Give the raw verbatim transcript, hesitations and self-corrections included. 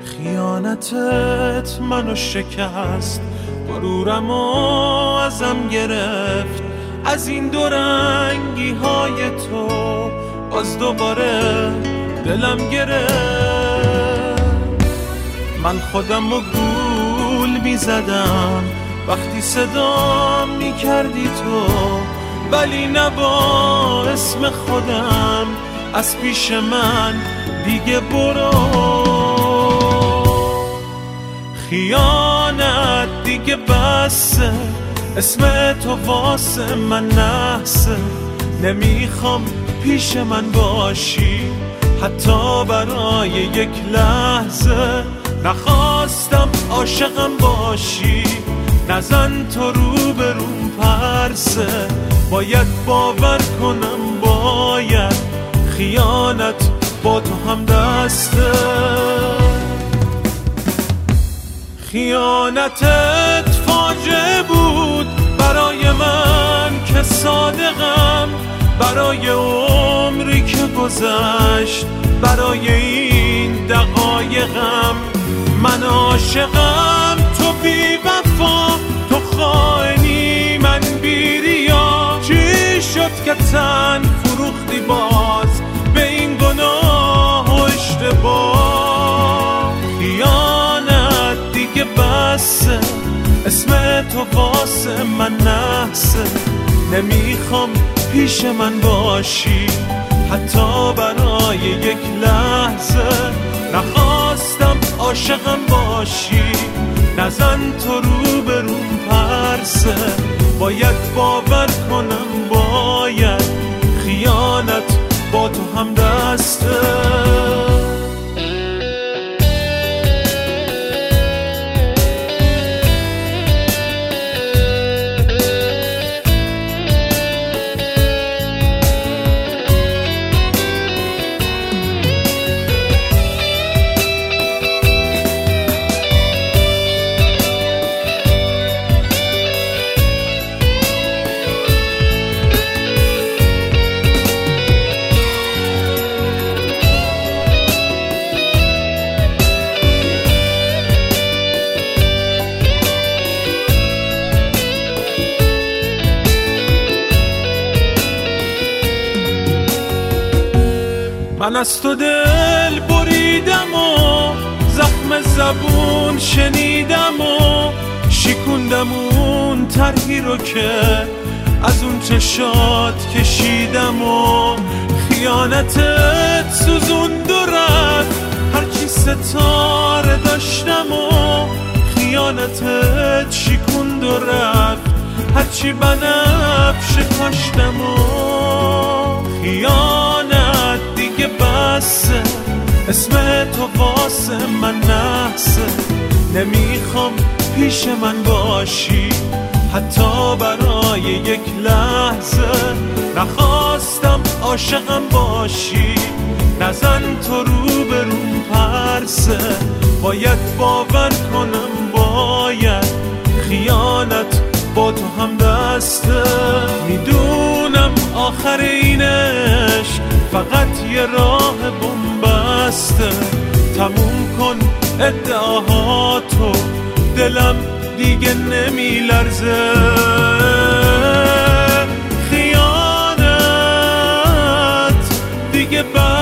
خیانتت منو شکست، غرورمو ازم گرفت. از این دو رنگی های تو باز دوباره دلم گرفت. من خودم رو گول می زدم وقتی صدا می کردی تو، ولی نه با اسم خودم از پیش من دیگه برو. خیانت دیگه بسه، اسم تو واسه من نحسه. نمیخوام پیش من باشی حتی برای یک لحظه. نخواستم عاشقم باشی، نزن تو رو به روم پرسه. باید باور کنم باید خیانت با تو هم دسته. خیانتت فاجعه بود برای من که صادقم، برای عمری که گذشت، برای این دقایقم. من عاشقم تو بی وفا، تو خائنی من بی ریا. چی شد که تن فروختی باز به این گناه و اشتباه؟ خیانت دیگه بسه، اسم تو واسه من نحسه. نمیخوام پیش من باشی حتی برای یک لحظه. نخواستم عاشقم باشی، نزن تو رو به روم پرسه. باید باور کنم باید خیانت با تو هم دسته. من از تو دل بریدم و زخم زبون شنیدم و شکوندم اون طرحی رو که از اون چشات کشیدم و خیانتت سوزوند و رفت هرچی ستاره داشتم و خیانتت شکوند و رفت هرچی بنفشه کاشتم و خیانت دیگه بسه اسم تو واسه من نحسه نمیخوام پیش من باشی حتی برای یک لحظه نخواستم عاشقم باشی نزن تو رو به روم پرسه باید باور کنم باید خیانت با تو هم دسته میدونم آخر اینش فقط یه راه بنبسته تموم کن ادعاهاتو دلم دیگه نمی لرزه خیانت دیگه